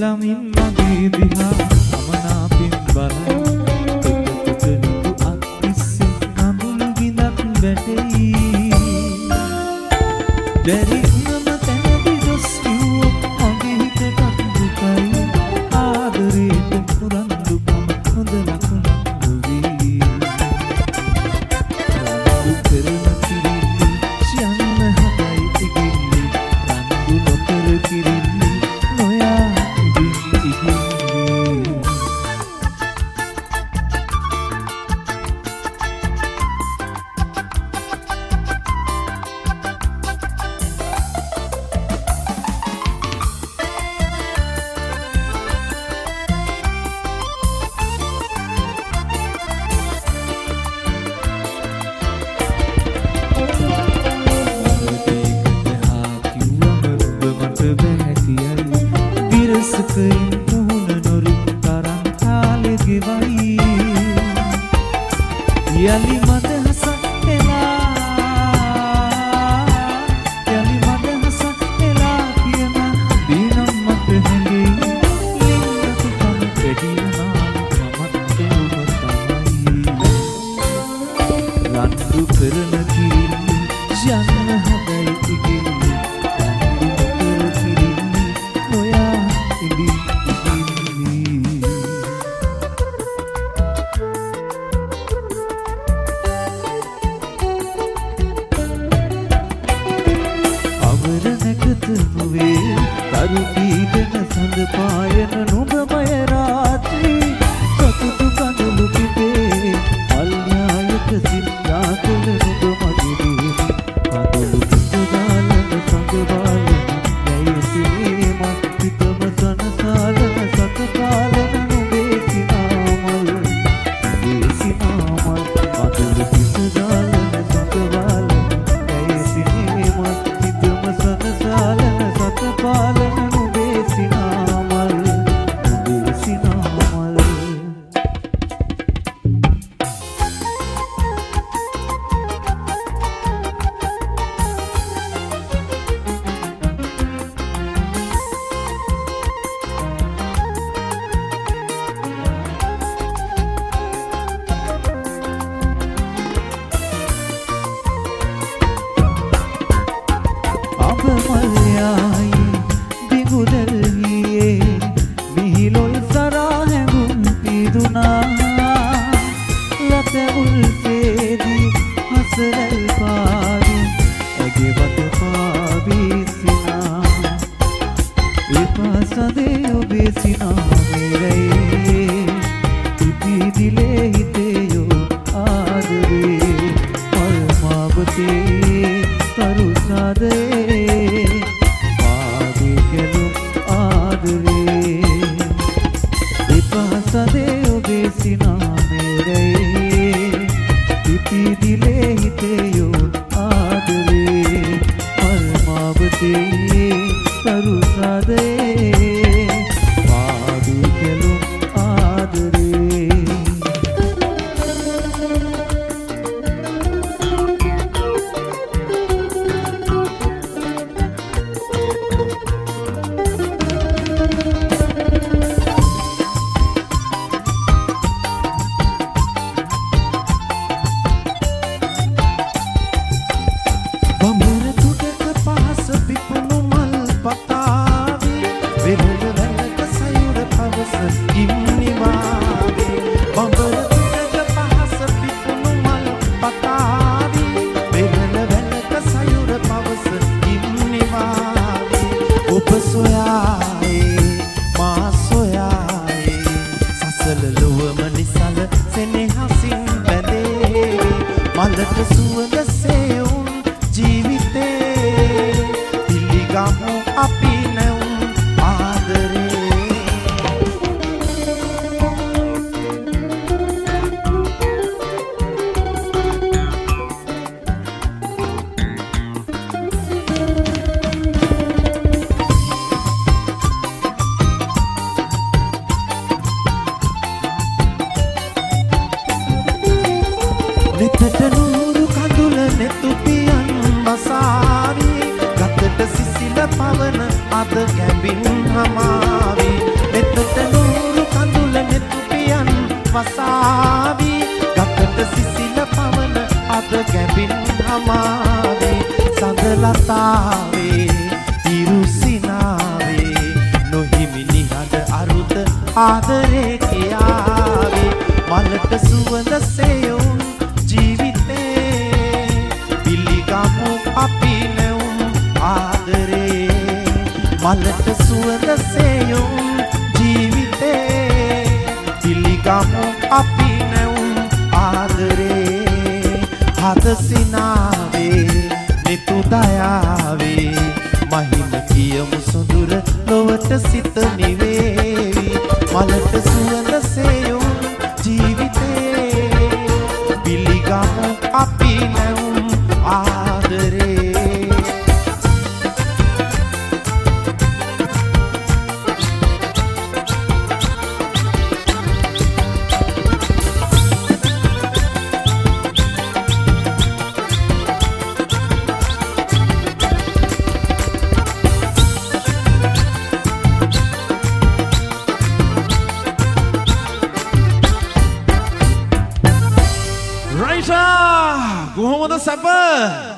ඉල්ලමින් මගේ දිහා අමනාපින් බලයි තොටතුටු අත්තිස්සේ නමුළු ගිනක් වැටෙයි දැරි උනම තැනදි දොස් කිව්වොත් මගේ හිතටත් දුකයි ආදරේට පුරන්දුකම හොඳ ලකුණක් නොවී රන්දු කරන කිරිල්ලි යන්න හදයි ඉගිල්ලි රන්දු නොකර කිරිල්ලි නොයා ඉදින් ඉගිල්ලි Let the වසාවි ගතට සිසිල පවන අද ගැබින් හමාවේ සඳලතාවේ ඉරුසිනාවේ නොහිමි නිහඬ අරුත ආදරේ කියාවේ මලට සුවඳ සෙයුම් ජීවිතේ පිළිගමු අපි නැවුම් ආදරේ මලට සුවඳ සෙයුම් ජීවිතේ පිළිගමු අපි නැවුම් ආදරේ හදසිනාවේ නිතු දයාවේ මහිම කියමු සොඳුර ලොවට සිත නිවේවි මලට සුවඳ සෙයුම් ජීවිතේ පිළිගමු අපි නැවුම් ආදරේ කොහොමද සැප